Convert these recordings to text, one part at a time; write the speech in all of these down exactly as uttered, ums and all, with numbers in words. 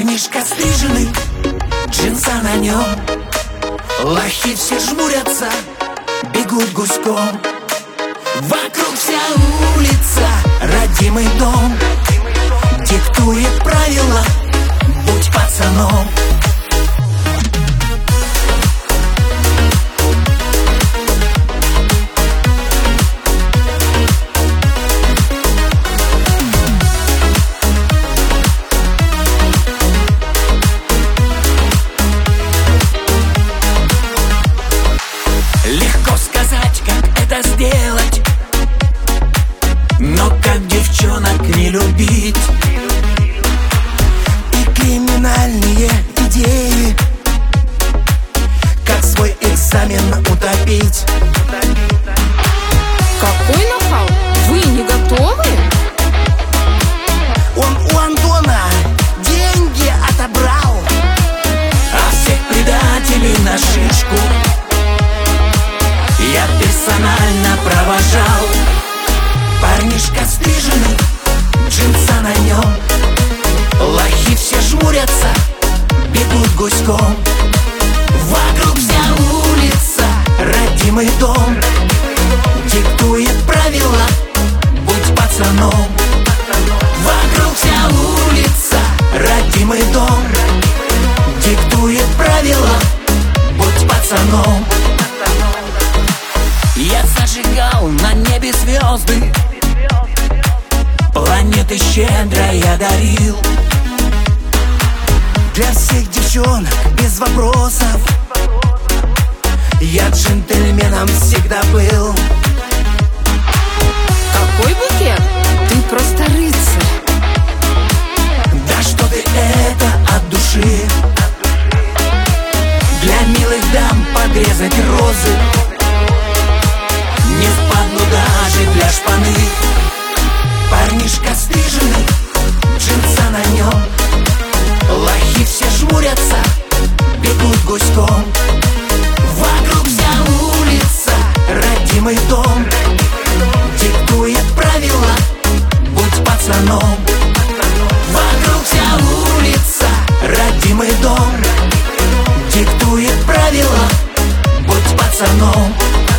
Парнишка стриженный, джинса на нем. Лохи все жмурятся, бегут гуськом. Вокруг вся улица, родимый дом. Диктует правила, будь пацаном. Легко сказать, как это сделать, но как девчонок не любить. И криминальные идеи, как свой экзамен утопить. Какой нахал? Вы не готовы? Он у Антона деньги отобрал, а всех предателей на шишку я персонально провожал. Парнишка стриженный, джинса на нем. Лохи все жмурятся, бегут гуськом. Вокруг вся улица, родимый дом. Диктует правила, будь пацаном. Вокруг вся улица, родимый дом. Диктует правила, будь пацаном. Я зажигал на небе звезды, планеты щедро я дарил. Для всех девчонок без вопросов я джентльменом всегда был. Какой букет? Ты просто рыцарь. Да что ты это от души. Для милых дам подрезать розы не впадлу даже для шпаны. Парнишка стриженный, джинса на нем. Лохи все жмурятся, бегут гуськом. Вокруг вся улица, родимый дом. Диктует правила, будь пацаном. Вокруг вся улица, родимый дом. Диктует правила, будь пацаном.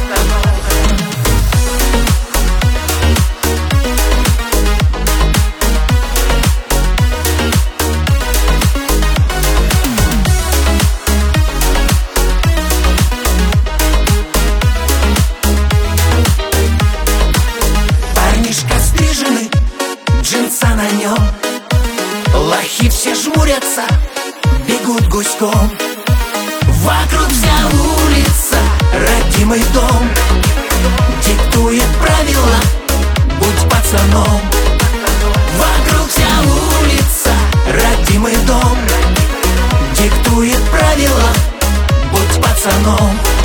Джинса на нем. Лохи все жмурятся, бегут гуськом. Вокруг вся улица, родимый дом. Диктует правила, будь пацаном. Вокруг вся улица, родимый дом. Диктует правила, будь пацаном.